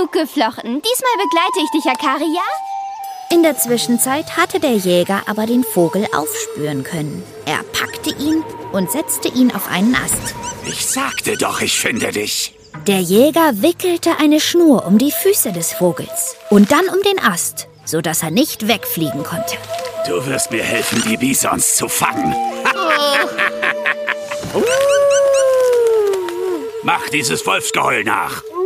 genug geflochten. Diesmal begleite ich dich, Akari, ja? In der Zwischenzeit hatte der Jäger aber den Vogel aufspüren können. Er packte ihn und setzte ihn auf einen Ast. Ich sagte doch, ich finde dich. Der Jäger wickelte eine Schnur um die Füße des Vogels und dann um den Ast, sodass er nicht wegfliegen konnte. Du wirst mir helfen, die Bisons zu fangen. Mach dieses Wolfsgeheul nach.